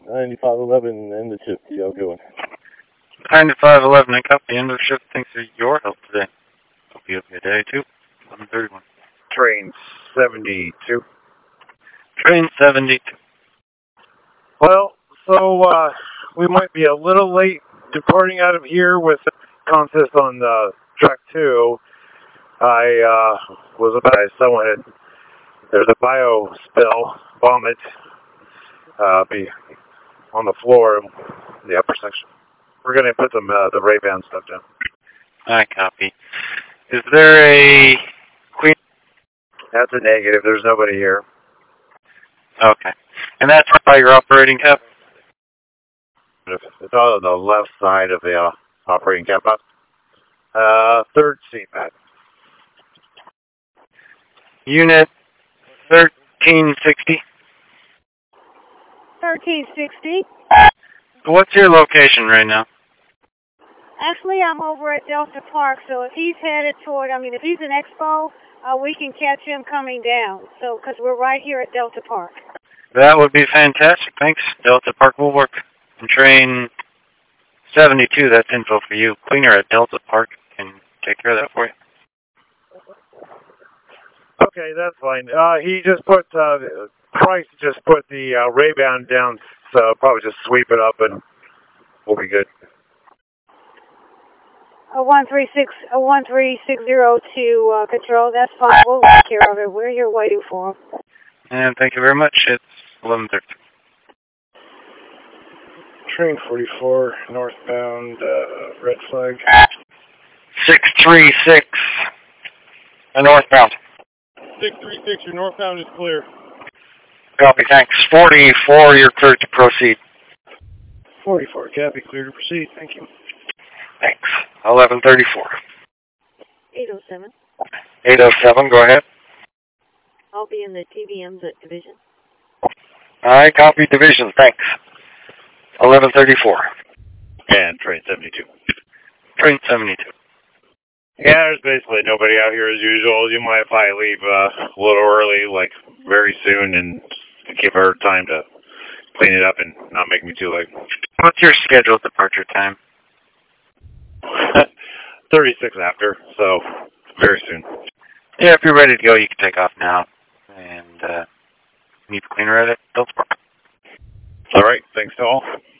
9511, end the shift. See how going. 9511, I copy. End of shift. Thanks for your help today. Hope you have a good day, too. 1131. Train 72. Train 72. Well, so we might be a little late departing out of here with the contest on track 2. I was advised there's a bio spill, vomit, be on the floor in the upper section. We're going to put some the Ray-Ban stuff down. I copy. Is there a Queen? That's a negative. There's nobody here. Okay. And that's by your operating cap? It's on the left side of the operating cap. Third seat back. Unit 1360. 1360. What's your location right now? Actually, I'm over at Delta Park, so if he's headed toward, if he's in Expo, we can catch him coming down. So, because we're right here at Delta Park. That would be fantastic. Thanks. Delta Park will work. And train 72, that's info for you. Cleaner at Delta Park can take care of that for you. Okay, that's fine. He just put, Price just put the Ray-Ban down, so probably just sweep it up and we'll be good. 1360 to control. That's fine. We'll take care of it. We're here waiting for him. And thank you very much. It's 11:30. Train 44, northbound, red flag. 636. Northbound. 636, your northbound is clear. Copy, thanks. 44, you're clear to proceed. 44, copy, clear to proceed. Thank you. Thanks. 11:34. 807. 807, go ahead. I'll be in the TBM division. I copy division, thanks. 11:34. And train 72. Train 72. Yeah, there's basically nobody out here as usual. You mind if I leave a little early, like very soon, and give her time to clean it up and not make me too late? What's your scheduled departure time? 36 after, so very soon. Yeah, if you're ready to go, you can take off now. And meet the cleaner at Delta Park. All right, thanks to all.